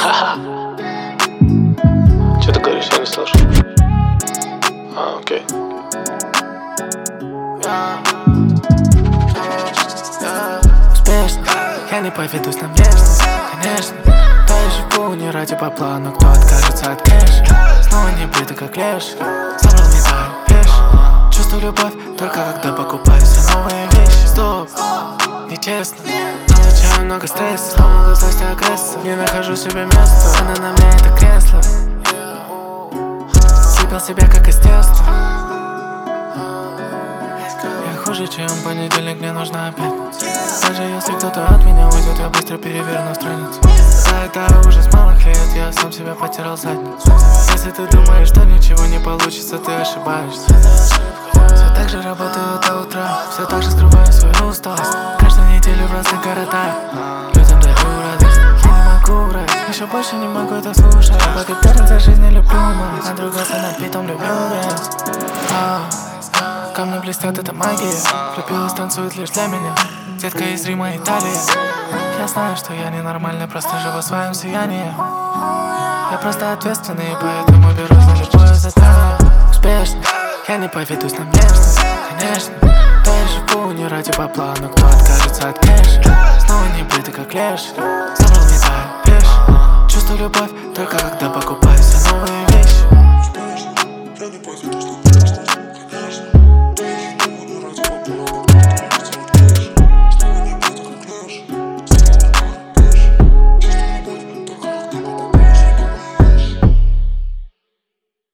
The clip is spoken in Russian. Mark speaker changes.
Speaker 1: Что ты говоришь, я не слышу. Окей.
Speaker 2: Успешно, я не поведусь на внешность, конечно. То я живу не ради бабла, но кто откажется от кэша? Снова не бритый как леш, собрал медаль, вещь. Чувствую любовь только когда покупаю все новые вещи. Стоп, нечестно, получаю много стресса, много злости, агрессии. Не нахожу себе места, она на мне это кресло. Съебал себя как из теста. Я хуже, чем понедельник, мне нужна пятница. Даже если кто-то от меня уйдет, я быстро переверну страницу. Да, это ужас малых лет, я сам себя потерял задницу. Если ты думаешь, что ничего не получится, ты ошибаешься. Все так же работаю до утра, все так же скрываю свою усталость. Каждую неделю в разных городах людям даю радость. Я не могу врать, еще больше не могу это слушать. Благодарен за жизнь, не люблю мать, надругался над битом, люблю вес. Камни блестят, это магия. Влюбилась, танцует лишь для меня. Детка из Рима, Италия. Я знаю, что я ненормальный, просто живу в своем сиянии. Я просто ответственный, поэтому берусь за любое задание. Успешно, я не поведусь на внешность, конечно. То я живу не ради бабла, но кто откажется от кэша? Снова не бритый как леш, собрал медаль, вещь. Чувствую любовь только когда покупаю все